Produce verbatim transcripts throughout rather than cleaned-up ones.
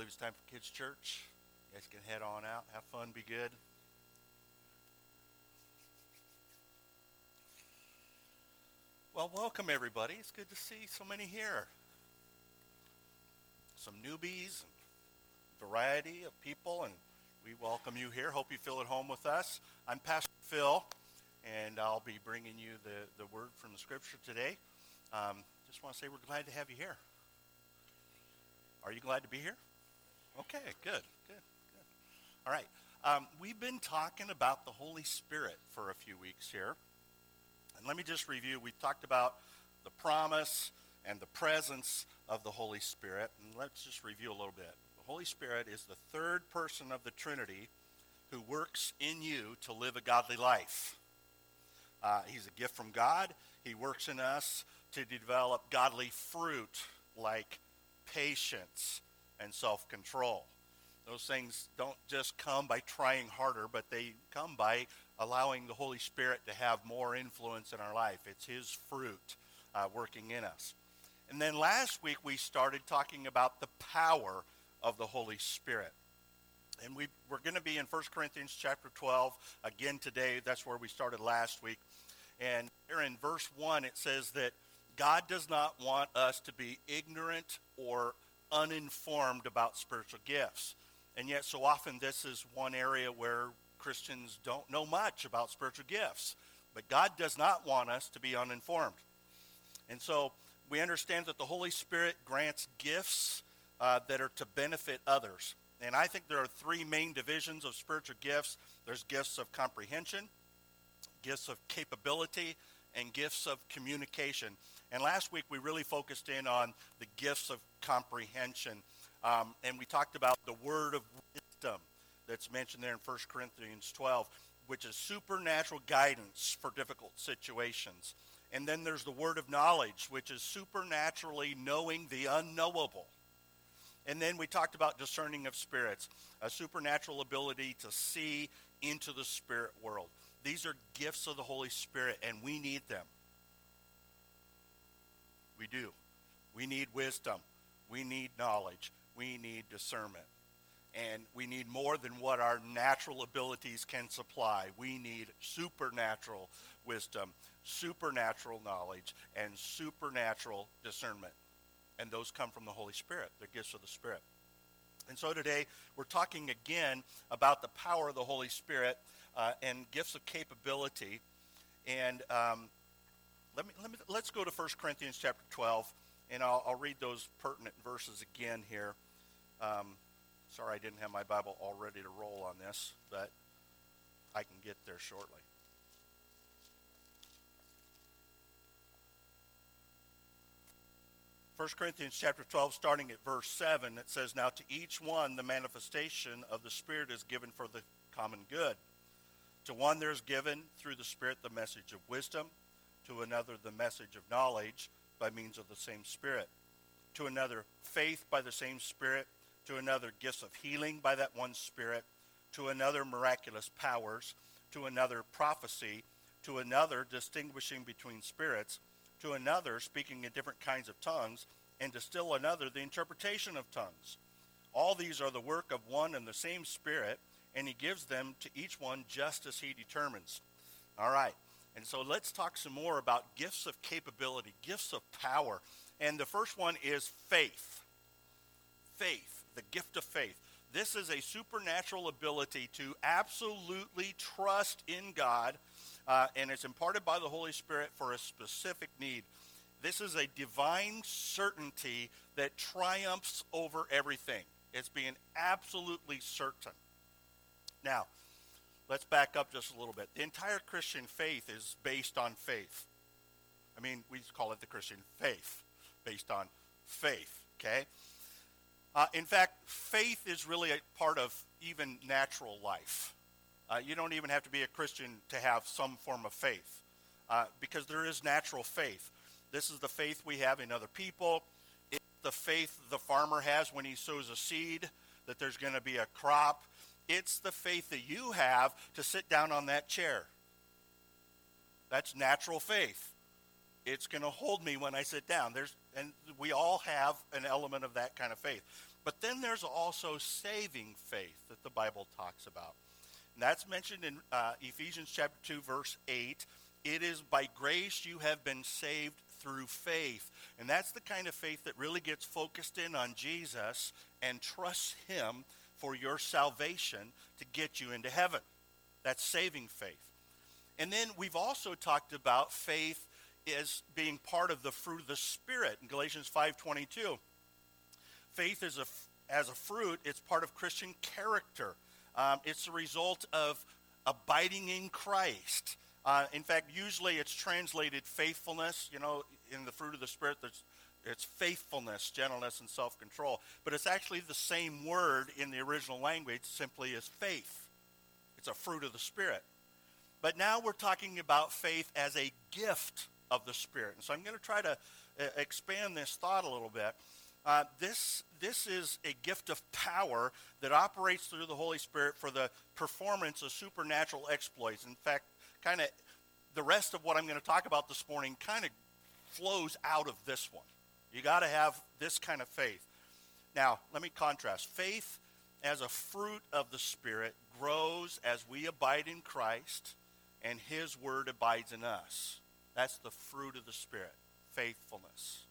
it's time for kids' church. You guys can head on out, have fun, be good. Well, welcome everybody. It's good to see so many here. Some newbies, and variety of people, and we welcome you here. Hope you feel at home with us. I'm Pastor Phil, and I'll be bringing you the, the word from the scripture today. Um, just want to say we're glad to have you here. Are you glad to be here? Okay, good, good, good. All right. Um, we've been talking about the Holy Spirit for a few weeks here. And let me just review. We talked about the promise and the presence of the Holy Spirit. And let's just review a little bit. The Holy Spirit is the third person of the Trinity who works in you to live a godly life. Uh, he's a gift from God. He works in us to develop godly fruit like patience and self-control. Those things don't just come by trying harder, but they come by allowing the Holy Spirit to have more influence in our life. It's his fruit uh, working in us. And then last week we started talking about the power of the Holy Spirit. And we, we're going to be in First Corinthians chapter twelve again today. That's where we started last week. And here in verse one it says that God does not want us to be ignorant or uninformed about spiritual gifts. And yet so often this is one area where Christians don't know much about spiritual gifts. But God does not want us to be uninformed. And so we understand that the Holy Spirit grants gifts uh, that are to benefit others. And I think there are three main divisions of spiritual gifts. There's gifts of comprehension, gifts of capability, and gifts of communication. And last week we really focused in on the gifts of comprehension. Um, and we talked about the word of wisdom that's mentioned there in First Corinthians twelve, which is supernatural guidance for difficult situations. And then there's the word of knowledge, which is supernaturally knowing the unknowable. And then we talked about discerning of spirits, a supernatural ability to see into the spirit world. These are gifts of the Holy Spirit, and we need them. We do. We need wisdom. We need knowledge. We need discernment. And we need more than what our natural abilities can supply. We need supernatural wisdom, supernatural knowledge, and supernatural discernment. And those come from the Holy Spirit. They're gifts of the Spirit. And so today we're talking again about the power of the Holy Spirit uh, and gifts of capability. And um, let me, let me let's go to First Corinthians chapter twelve, and I'll, I'll read those pertinent verses again here. Um, sorry, I didn't have my Bible all ready to roll on this, but I can get there shortly. First Corinthians chapter twelve, starting at verse seven, it says, "Now to each one the manifestation of the Spirit is given for the common good. To one there is given through the Spirit the message of wisdom, to another the message of knowledge by means of the same Spirit, to another faith by the same Spirit, to another gifts of healing by that one Spirit, to another miraculous powers, to another prophecy, to another distinguishing between spirits, to another speaking in different kinds of tongues, and to still another the interpretation of tongues. All these are the work of one and the same Spirit, and he gives them to each one just as he determines." All right, and so let's talk some more about gifts of capability, gifts of power. And the first one is faith. Faith, the gift of faith. This is a supernatural ability to absolutely trust in God, uh, and it's imparted by the Holy Spirit for a specific need. This is a divine certainty that triumphs over everything. It's being absolutely certain. Now, let's back up just a little bit. The entire Christian faith is based on faith. I mean, we call it the Christian faith, based on faith, okay? Uh, in fact, faith is really a part of even natural life. Uh, you don't even have to be a Christian to have some form of faith, uh, because there is natural faith. This is the faith we have in other people. It's the faith the farmer has when he sows a seed, that there's going to be a crop. It's the faith that you have to sit down on that chair. That's natural faith. It's going to hold me when I sit down. There's, and we all have an element of that kind of faith. But then there's also saving faith that the Bible talks about. And that's mentioned in uh, Ephesians chapter two, verse eight. It is by grace you have been saved through faith. And that's the kind of faith that really gets focused in on Jesus and trusts him for your salvation to get you into heaven. That's saving faith. And then we've also talked about faith as being part of the fruit of the Spirit in Galatians five twenty-two. Faith is a, as a fruit, it's part of Christian character. Um, it's a result of abiding in Christ. Uh, in fact, usually it's translated faithfulness. You know, in the fruit of the Spirit, there's, it's faithfulness, gentleness, and self-control. But it's actually the same word in the original language, simply as faith. It's a fruit of the Spirit. But now we're talking about faith as a gift of the Spirit. And so I'm going to try to uh, expand this thought a little bit. Uh, this, this is a gift of power that operates through the Holy Spirit for the performance of supernatural exploits. In fact, kind of the rest of what I'm going to talk about this morning kind of flows out of this one. You got to have this kind of faith. Now, let me contrast. Faith as a fruit of the Spirit grows as we abide in Christ and his word abides in us. That's the fruit of the Spirit, faithfulness.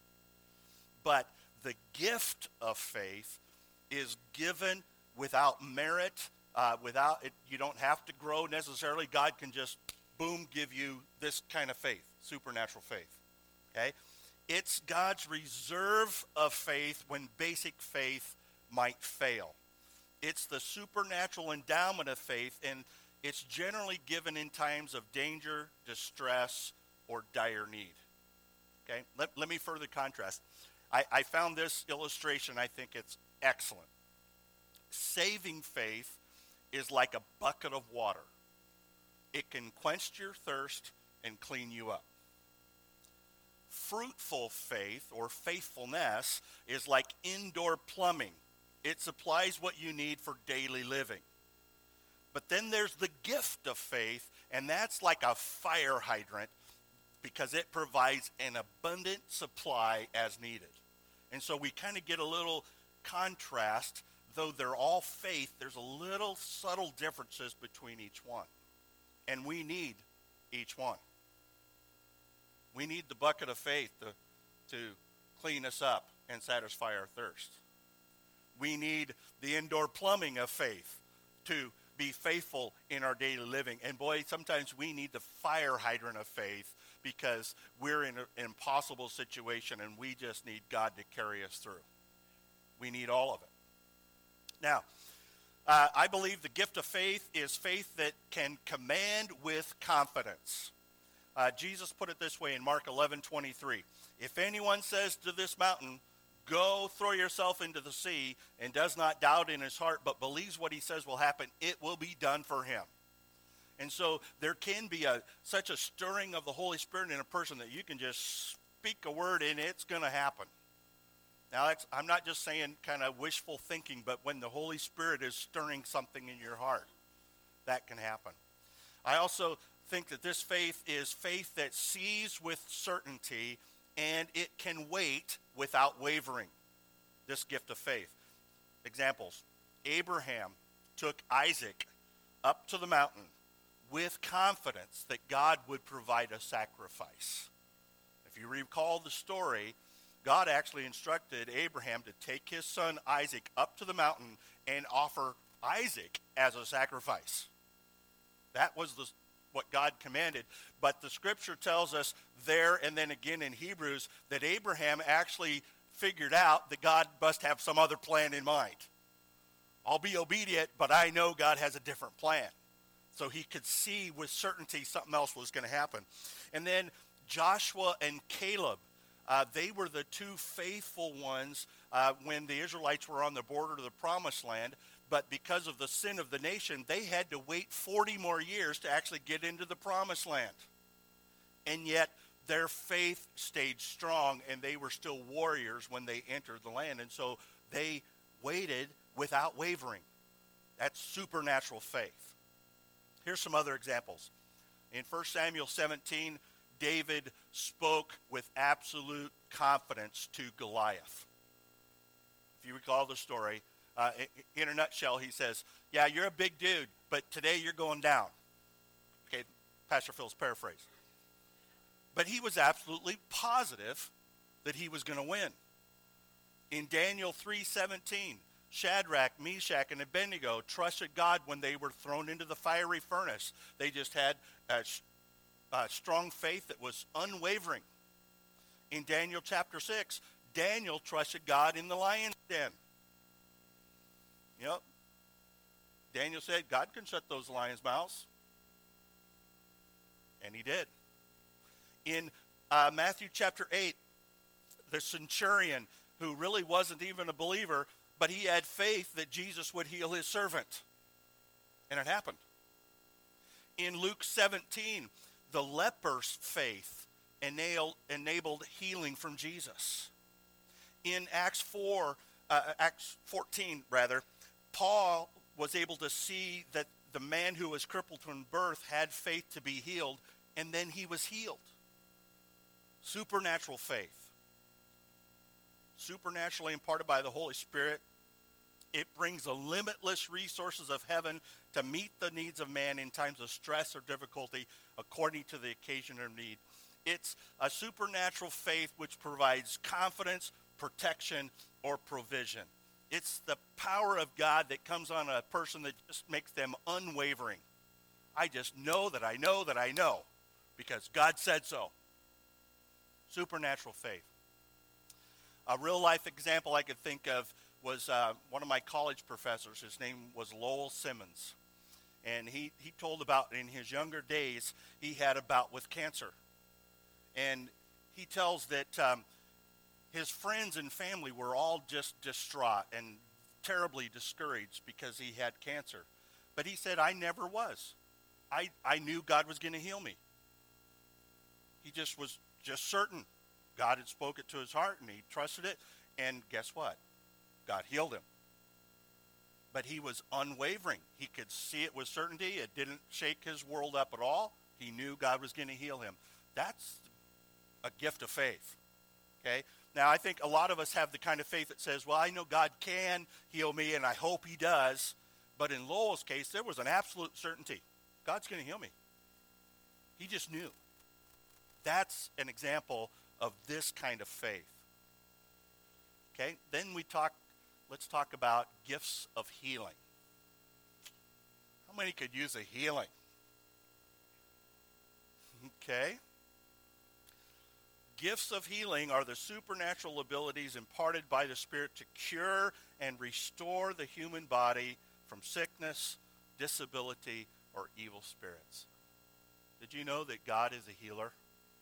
But the gift of faith is given without merit, uh, without it. You don't have to grow necessarily. God can just, boom, give you this kind of faith, supernatural faith. Okay? It's God's reserve of faith when basic faith might fail. It's the supernatural endowment of faith, and it's generally given in times of danger, distress, or dire need. Okay? Let, let me further contrast. I, I found this illustration, I think it's excellent. Saving faith is like a bucket of water. It can quench your thirst and clean you up. Fruitful faith or faithfulness is like indoor plumbing. It supplies what you need for daily living. But then there's the gift of faith, and that's like a fire hydrant because it provides an abundant supply as needed. And so we kind of get a little contrast. Though they're all faith, there's a little subtle differences between each one. And we need each one. We need the bucket of faith to, to clean us up and satisfy our thirst. We need the indoor plumbing of faith to be faithful in our daily living. And boy, sometimes we need the fire hydrant of faith because we're in an impossible situation and we just need God to carry us through. We need all of it. Now, uh, I believe the gift of faith is faith that can command with confidence. Uh, Jesus put it this way in Mark eleven twenty-three. If anyone says to this mountain, go throw yourself into the sea, and does not doubt in his heart, but believes what he says will happen, it will be done for him. And so there can be a such a stirring of the Holy Spirit in a person that you can just speak a word and it's going to happen. Now, that's, I'm not just saying kind of wishful thinking, but when the Holy Spirit is stirring something in your heart, that can happen. I also think that this faith is faith that sees with certainty and it can wait without wavering, this gift of faith. Examples. Abraham took Isaac up to the mountain with confidence that God would provide a sacrifice. If you recall the story, God actually instructed Abraham to take his son Isaac up to the mountain and offer Isaac as a sacrifice. That was the, what God commanded. But the scripture tells us there and then again in Hebrews that Abraham actually figured out that God must have some other plan in mind. I'll be obedient, but I know God has a different plan. So he could see with certainty something else was going to happen. And then Joshua and Caleb, uh, they were the two faithful ones uh, when the Israelites were on the border to the promised land. But because of the sin of the nation, they had to wait forty more years to actually get into the promised land. And yet their faith stayed strong, and they were still warriors when they entered the land. And so they waited without wavering. That's supernatural faith. Here's some other examples. In First Samuel seventeen, David spoke with absolute confidence to Goliath. if you recall the story, uh, in a nutshell, he says, yeah, you're a big dude, but today you're going down. Okay, Pastor Phil's paraphrase. But he was absolutely positive that he was going to win. In Daniel three seventeen, Shadrach, Meshach, and Abednego trusted God when they were thrown into the fiery furnace. They just had a, a strong faith that was unwavering. In Daniel chapter six, Daniel trusted God in the lion's den. You know, Daniel said, God can shut those lions' mouths. And he did. In uh, Matthew chapter eight, the centurion, who really wasn't even a believer, but he had faith that Jesus would heal his servant. And it happened. In Luke seventeen, the leper's faith enabled healing from Jesus. In Acts four, uh, Acts fourteen, rather, Paul was able to see that the man who was crippled from birth had faith to be healed, and then he was healed. Supernatural faith. Supernaturally imparted by the Holy Spirit. It brings the limitless resources of heaven to meet the needs of man in times of stress or difficulty according to the occasion or need. It's a supernatural faith which provides confidence, protection, or provision. It's the power of God that comes on a person that just makes them unwavering. I just know that I know that I know because God said so. Supernatural faith. A real life example I could think of was uh, one of my college professors. His name was Lowell Simmons. And he, he told about in his younger days, he had a bout with cancer. And he tells that um, his friends and family were all just distraught and terribly discouraged because he had cancer. But he said, I never was. I, I knew God was going to heal me. He just was just certain. God had spoke it to his heart, and he trusted it. And guess what? God healed him. But he was unwavering. He could see it with certainty. It didn't shake his world up at all. He knew God was going to heal him. That's a gift of faith. Okay? Now, I think a lot of us have the kind of faith that says, well, I know God can heal me, and I hope he does. But in Lowell's case, there was an absolute certainty. God's going to heal me. He just knew. That's an example of this kind of faith. Okay? Then we talk, let's talk about gifts of healing. How many could use a healing? Okay? Gifts of healing are the supernatural abilities imparted by the Spirit to cure and restore the human body from sickness, disability, or evil spirits. Did you know that God is a healer?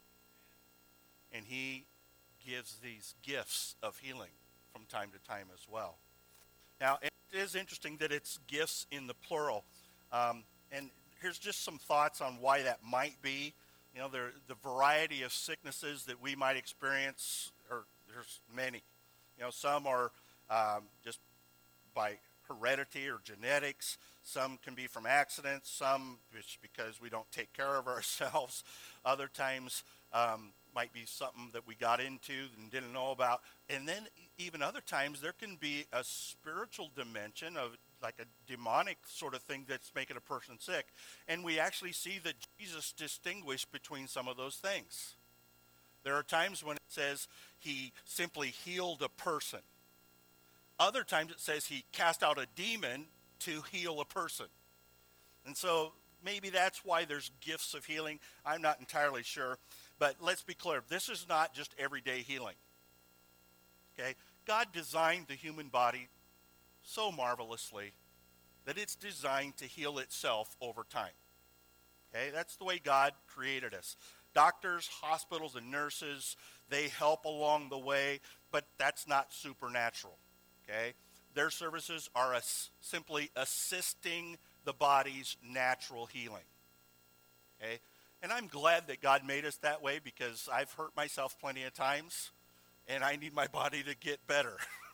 And he gives these gifts of healing from time to time as well. Now, it is interesting that it's gifts in the plural. Um, and here's just some thoughts on why that might be. You know, there, the variety of sicknesses that we might experience, or there's many. You know, some are um, just by heredity or genetics. Some can be from accidents. Some just because we don't take care of ourselves. Other times um, might be something that we got into and didn't know about. And then even other times there can be a spiritual dimension of like a demonic sort of thing that's making a person sick. And we actually see that Jesus distinguished between some of those things. There are times when it says he simply healed a person. Other times it says he cast out a demon to heal a person. And so maybe that's why there's gifts of healing. I'm not entirely sure. But let's be clear. This is not just everyday healing. Okay? God designed the human body so marvelously that it's designed to heal itself over time. Okay? That's the way God created us. Doctors, hospitals, and nurses, they help along the way, but that's not supernatural. Okay? Their services are as simply assisting the body's natural healing. Okay? And I'm glad that God made us that way because I've hurt myself plenty of times, and I need my body to get better.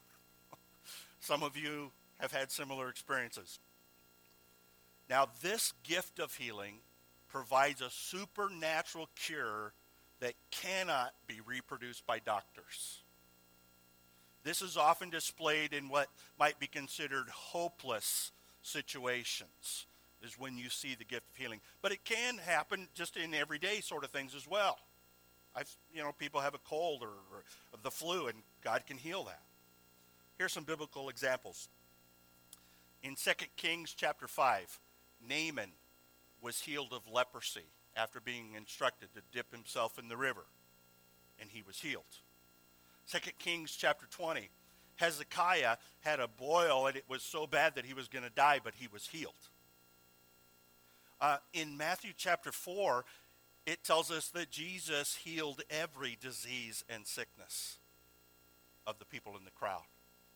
Some of you have had similar experiences. Now, this gift of healing provides a supernatural cure that cannot be reproduced by doctors. This is often displayed in what might be considered hopeless situations, is when you see the gift of healing. But it can happen just in everyday sort of things as well. I've, you know, people have a cold or, or the flu, and God can heal that. Here's some biblical examples. In Second Kings chapter five, Naaman was healed of leprosy after being instructed to dip himself in the river, and he was healed. Second Kings chapter twenty, Hezekiah had a boil, and it was so bad that he was going to die, but he was healed. Uh, in Matthew chapter four, it tells us that Jesus healed every disease and sickness of the people in the crowd.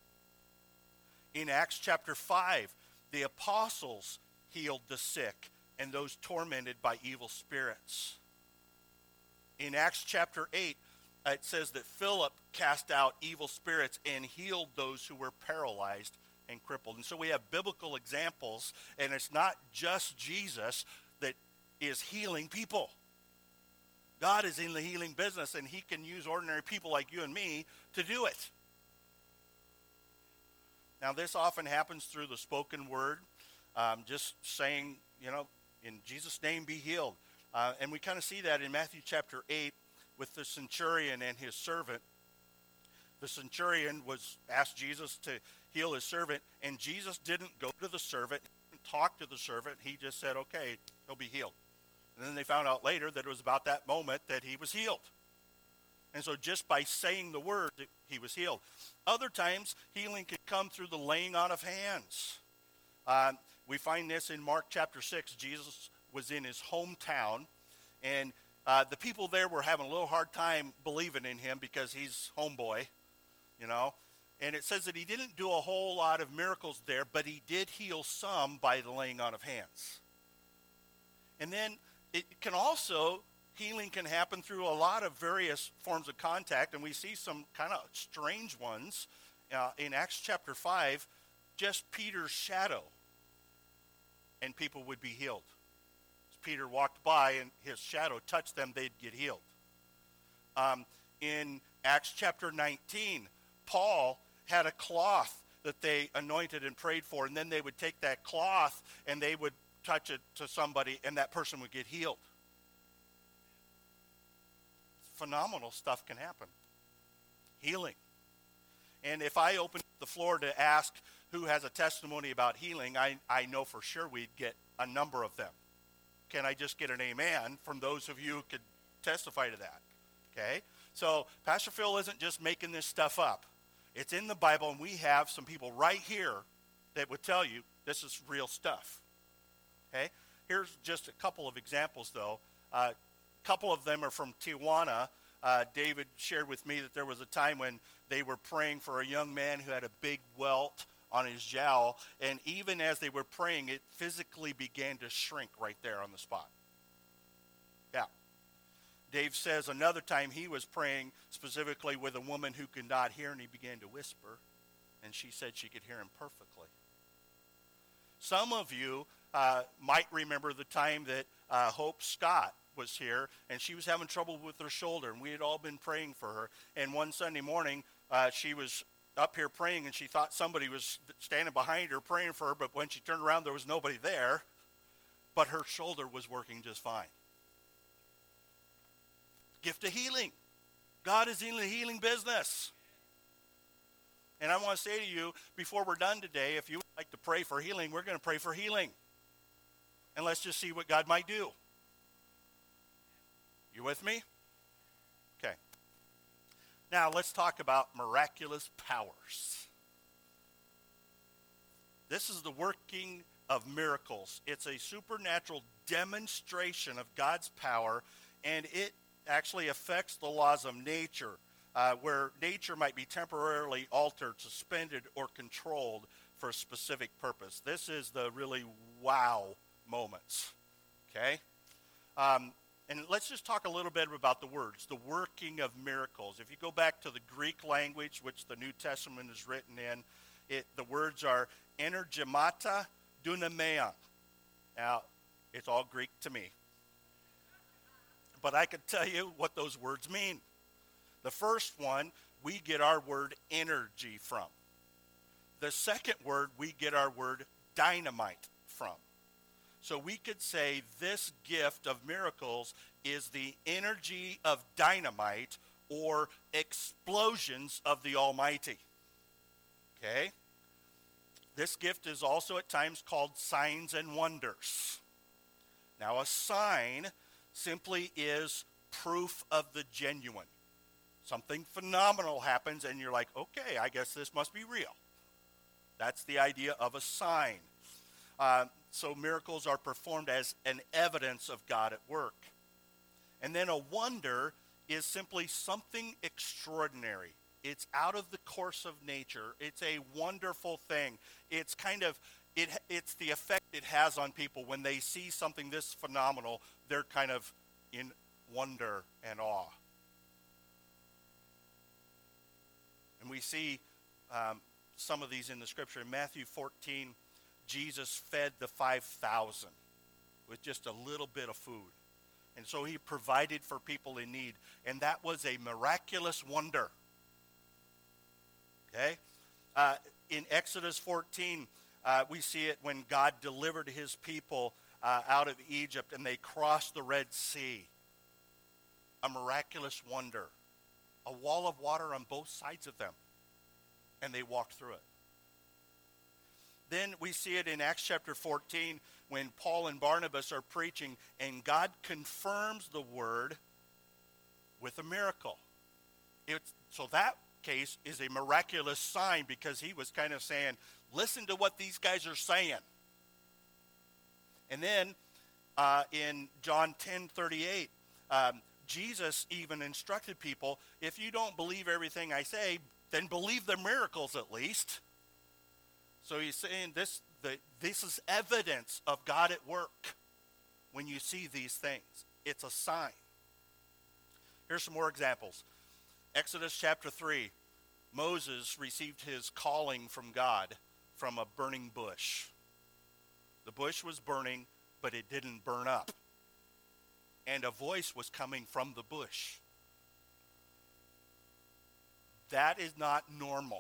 In Acts chapter five, the apostles healed the sick and those tormented by evil spirits. In Acts chapter eight, it says that Philip cast out evil spirits and healed those who were paralyzed and crippled. And so we have biblical examples, and it's not just Jesus that is healing people. God is in the healing business, and he can use ordinary people like you and me to do it. Now, this often happens through the spoken word, um, just saying, you know, in Jesus' name be healed. Uh, and we kind of see that in Matthew chapter eight with the centurion and his servant. The centurion was asked Jesus to heal his servant, and Jesus didn't go to the servant, didn't talk to the servant. He just said, okay, he'll be healed. And then they found out later that it was about that moment that he was healed. And so just by saying the word, he was healed. Other times, healing can come through the laying on of hands. Uh, we find this in Mark chapter six. Jesus was in his hometown, and uh, the people there were having a little hard time believing in him because he's homeboy, you know. And it says that he didn't do a whole lot of miracles there, but he did heal some by the laying on of hands. And then it can also, healing can happen through a lot of various forms of contact, and we see some kind of strange ones. Uh, in Acts chapter five, just Peter's shadow, and people would be healed. As Peter walked by and his shadow touched them, they'd get healed. Um, in Acts chapter nineteen, Paul had a cloth that they anointed and prayed for, and then they would take that cloth and they would touch it to somebody, and that person would get healed. Phenomenal stuff can happen. Healing. And if I open the floor to ask who has a testimony about healing, I, I know for sure we'd get a number of them. Can I just get an amen from those of you who could testify to that? Okay? So Pastor Phil isn't just making this stuff up. It's in the Bible, and we have some people right here that would tell you this is real stuff. Okay? Here's just a couple of examples, though. Uh, a couple of them are from Tijuana. Uh, David shared with me that there was a time when they were praying for a young man who had a big welt on his jowl, and even as they were praying, it physically began to shrink right there on the spot. Yeah. Dave says another time he was praying specifically with a woman who could not hear, and he began to whisper, and she said she could hear him perfectly. Some of you uh, might remember the time that uh, Hope Scott was here, and she was having trouble with her shoulder, and we had all been praying for her. And one Sunday morning, uh, she was up here praying, and she thought somebody was standing behind her praying for her, but when she turned around, there was nobody there, but her shoulder was working just fine. Gift of healing. God is in the healing business. And I want to say to you, before we're done today, if you would like to pray for healing, we're going to pray for healing. And let's just see what God might do. You with me? Okay. Now let's talk about miraculous powers. This is the working of miracles. It's a supernatural demonstration of God's power, and it actually affects the laws of nature, uh, where nature might be temporarily altered, suspended, or controlled for a specific purpose. This is the really wow moments, okay? Um, and let's just talk a little bit about the words, the working of miracles. If you go back to the Greek language, which the New Testament is written in, it, the words are energemata dunamea. Now, it's all Greek to me. But I can tell you what those words mean. The first one we get our word energy from. The second word we get our word dynamite from. So we could say this gift of miracles is the energy of dynamite or explosions of the Almighty. Okay? This gift is also at times called signs and wonders. Now, a sign simply is proof of the genuine. Something phenomenal happens and you're like, okay, I guess this must be real. That's the idea of a sign. Uh, so miracles are performed as an evidence of God at work. And then a wonder is simply something extraordinary. It's out of the course of nature. It's a wonderful thing. It's kind of, it, it's the effect it has on people when they see something this phenomenal. They're kind of in wonder and awe. And we see um, some of these in the scripture. In Matthew fourteen, Jesus fed the five thousand with just a little bit of food. And so he provided for people in need. And that was a miraculous wonder. Okay? Uh, in Exodus fourteen, uh, we see it when God delivered his people uh, out of Egypt and they crossed the Red Sea. A miraculous wonder. A wall of water on both sides of them. And they walked through it. Then we see it in Acts chapter fourteen when Paul and Barnabas are preaching and God confirms the word with a miracle. It's, so that case is a miraculous sign because he was kind of saying, listen to what these guys are saying. And then uh, in John ten thirty-eight, um, Jesus even instructed people, if you don't believe everything I say, then believe the miracles at least. So he's saying this, the, this is evidence of God at work when you see these things. It's a sign. Here's some more examples. Exodus chapter three, Moses received his calling from God from a burning bush. The bush was burning, but it didn't burn up. And a voice was coming from the bush. That is not normal.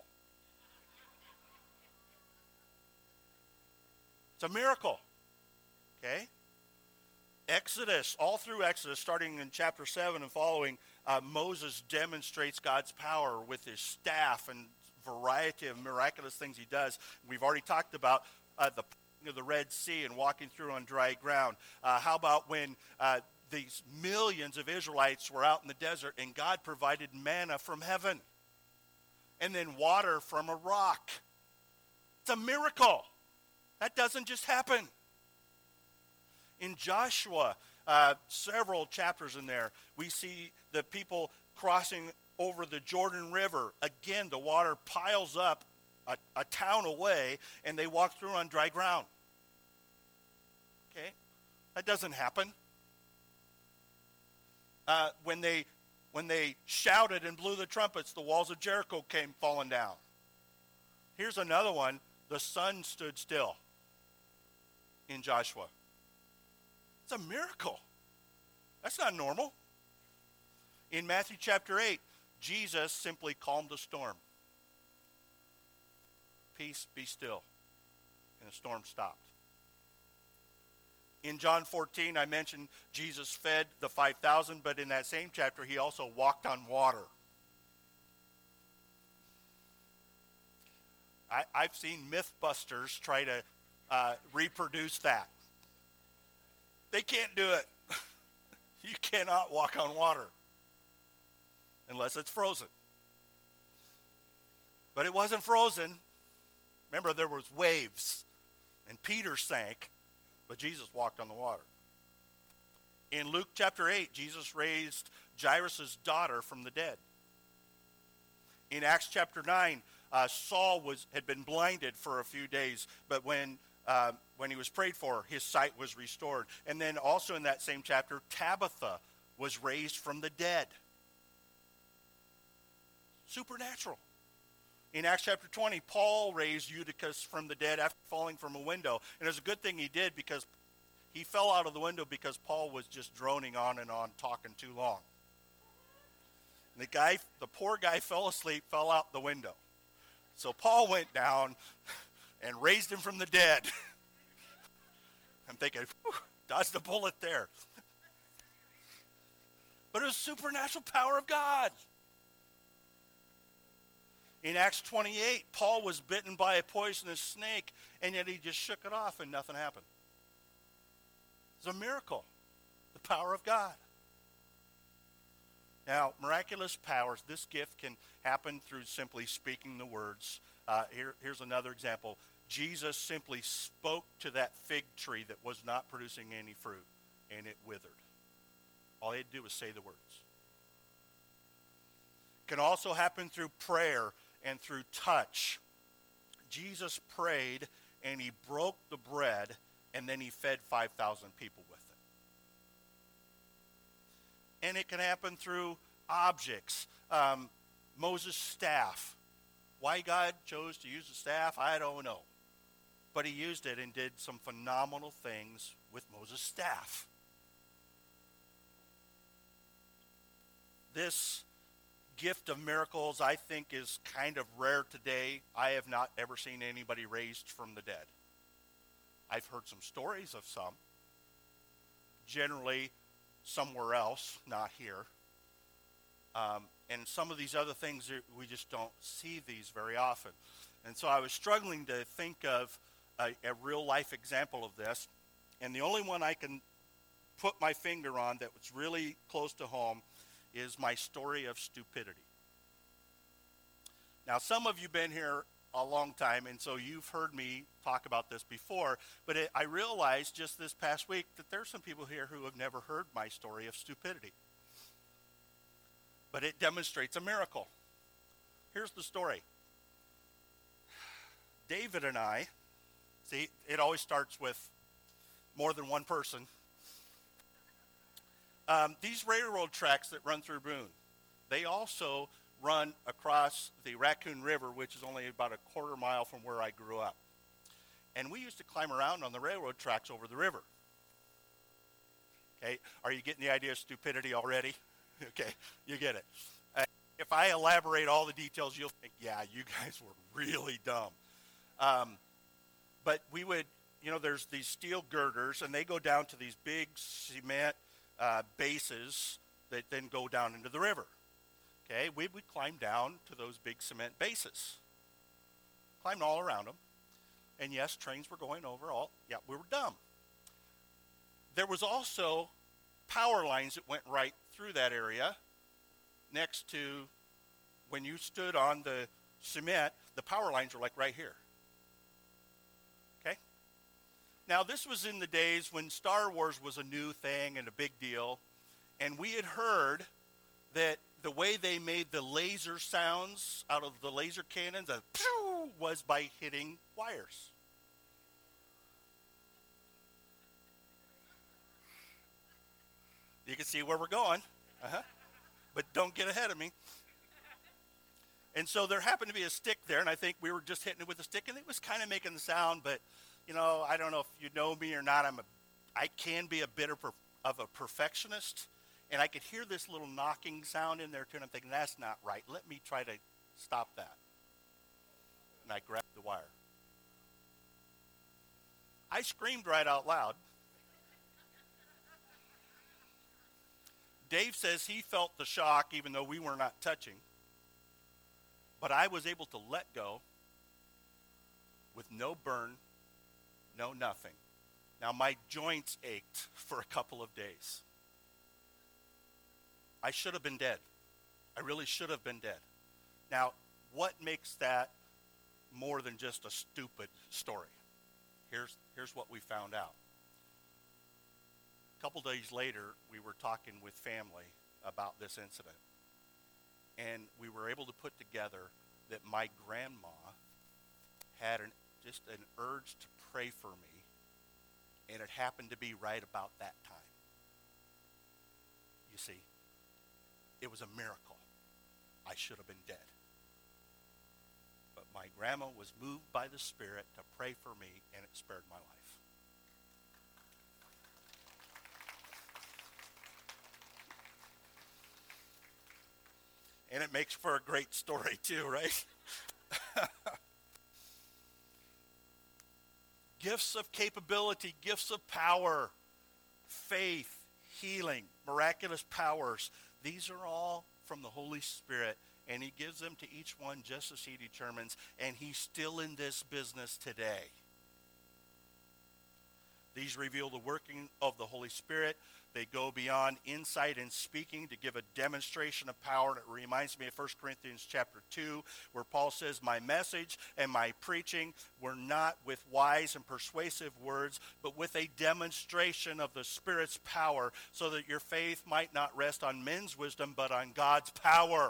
It's a miracle. Okay? Exodus, all through Exodus, starting in chapter seven and following, uh, Moses demonstrates God's power with his staff and variety of miraculous things he does. We've already talked about uh, the parting of the Red Sea and walking through on dry ground. Uh, how about when uh, these millions of Israelites were out in the desert and God provided manna from heaven and then water from a rock? It's a miracle. That doesn't just happen. In Joshua, uh, several chapters in there, we see the people crossing over the Jordan River. Again, the water piles up a, a town away, and they walk through on dry ground. Okay? That doesn't happen. Uh, when they when they shouted and blew the trumpets, the walls of Jericho came falling down. Here's another one. The sun stood still in Joshua. It's a miracle. That's not normal. In Matthew chapter eight, Jesus simply calmed the storm. Peace, be still. And the storm stopped. In John fourteen, I mentioned Jesus fed the five thousand, but in that same chapter, he also walked on water. I, I've seen Mythbusters try to uh, reproduce that. They can't do it. You cannot walk on water unless it's frozen. But it wasn't frozen. Remember, there was waves, and Peter sank, but Jesus walked on the water. In Luke chapter eight, Jesus raised Jairus' daughter from the dead. In Acts chapter nine, uh, Saul was had been blinded for a few days, but when uh, when he was prayed for, his sight was restored. And then also in that same chapter, Tabitha was raised from the dead. Supernatural. In Acts chapter twenty, Paul raised Eutychus from the dead after falling from a window. And it was a good thing he did because he fell out of the window because Paul was just droning on and on, talking too long. The guy, the poor guy fell asleep, fell out the window. So Paul went down and raised him from the dead. I'm thinking, whew, dodged the bullet there. But it was supernatural power of God. In Acts twenty-eight, Paul was bitten by a poisonous snake, and yet he just shook it off and nothing happened. It's a miracle, the power of God. Now, miraculous powers, this gift can happen through simply speaking the words. Uh, here, here's another example. Jesus simply spoke to that fig tree that was not producing any fruit, and it withered. All he had to do was say the words. It can also happen through prayer and through touch. Jesus prayed, and he broke the bread, and then he fed five thousand people with it. And it can happen through objects. Um, Moses' staff. Why God chose to use the staff, I don't know. But he used it and did some phenomenal things with Moses' staff. This gift of miracles, I think, is kind of rare today. I have not ever seen anybody raised from the dead. I've heard some stories of some. Generally, somewhere else, not here. Um, and some of these other things, we just don't see these very often. And so I was struggling to think of a, a real-life example of this. And the only one I can put my finger on that was really close to home is my story of stupidity. Now, some of you have been here a long time, and so you've heard me talk about this before, but it, I realized just this past week that there's some people here who have never heard my story of stupidity. But it demonstrates a miracle. Here's the story. David and I, see, it always starts with more than one person. Um, these railroad tracks that run through Boone, they also run across the Raccoon River, which is only about a quarter mile from where I grew up. And we used to climb around on the railroad tracks over the river. Okay, are you getting the idea of stupidity already? Okay, you get it. Uh, if I elaborate all the details, you'll think, yeah, you guys were really dumb. Um, but we would, you know, there's these steel girders, and they go down to these big cement Uh, bases that then go down into the river. Okay, we would climb down to those big cement bases. Climbed all around them. And yes, trains were going over all. Yeah, we were dumb. There was also power lines that went right through that area next to when you stood on the cement, the power lines were like right here. Okay? Now, this was in the days when Star Wars was a new thing and a big deal, and we had heard that the way they made the laser sounds out of the laser cannons the pew, was by hitting wires. You can see where we're going, uh-huh. But don't get ahead of me. And so there happened to be a stick there, and I think we were just hitting it with a stick, and it was kind of making the sound, but you know, I don't know if you know me or not. I'm a, I can be a bit of, of a perfectionist, and I could hear this little knocking sound in there too, and I'm thinking, that's not right. Let me try to stop that. And I grabbed the wire. I screamed right out loud. Dave says he felt the shock, even though we were not touching. But I was able to let go with no burn, no nothing. Now, my joints ached for a couple of days. I should have been dead. I really should have been dead. Now, what makes that more than just a stupid story? Here's, here's what we found out. A couple days later, we were talking with family about this incident. And we were able to put together that my grandma had an, just an urge to pray for me, and it happened to be right about that time. You see, it was a miracle. I should have been dead. But my grandma was moved by the Spirit to pray for me, and it spared my life. And it makes for a great story too, right? Gifts of capability, gifts of power, faith, healing, miraculous powers. These are all from the Holy Spirit, and he gives them to each one just as he determines, and he's still in this business today. These reveal the working of the Holy Spirit. They go beyond insight and speaking to give a demonstration of power. And it reminds me of First Corinthians chapter two, where Paul says, my message and my preaching were not with wise and persuasive words, but with a demonstration of the Spirit's power, so that your faith might not rest on men's wisdom, but on God's power.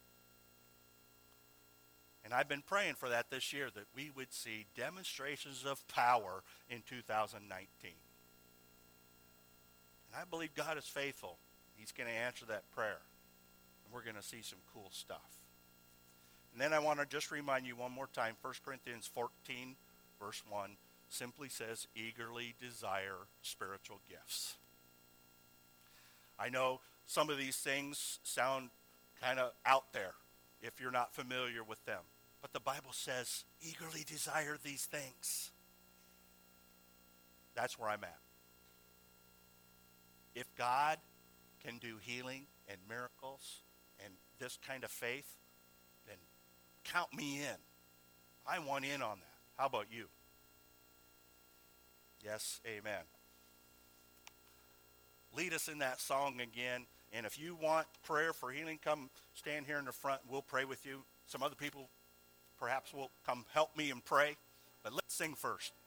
And I've been praying for that this year, that we would see demonstrations of power in two thousand nineteen. And I believe God is faithful. He's going to answer that prayer. And we're going to see some cool stuff. And then I want to just remind you one more time, First Corinthians fourteen, verse one, simply says, eagerly desire spiritual gifts. I know some of these things sound kind of out there if you're not familiar with them. But the Bible says, eagerly desire these things. That's where I'm at. If God can do healing and miracles and this kind of faith, then count me in. I want in on that. How about you? Yes, amen. Lead us in that song again. And if you want prayer for healing, come stand here in the front. We'll pray with you. Some other people perhaps will come help me and pray. But let's sing first.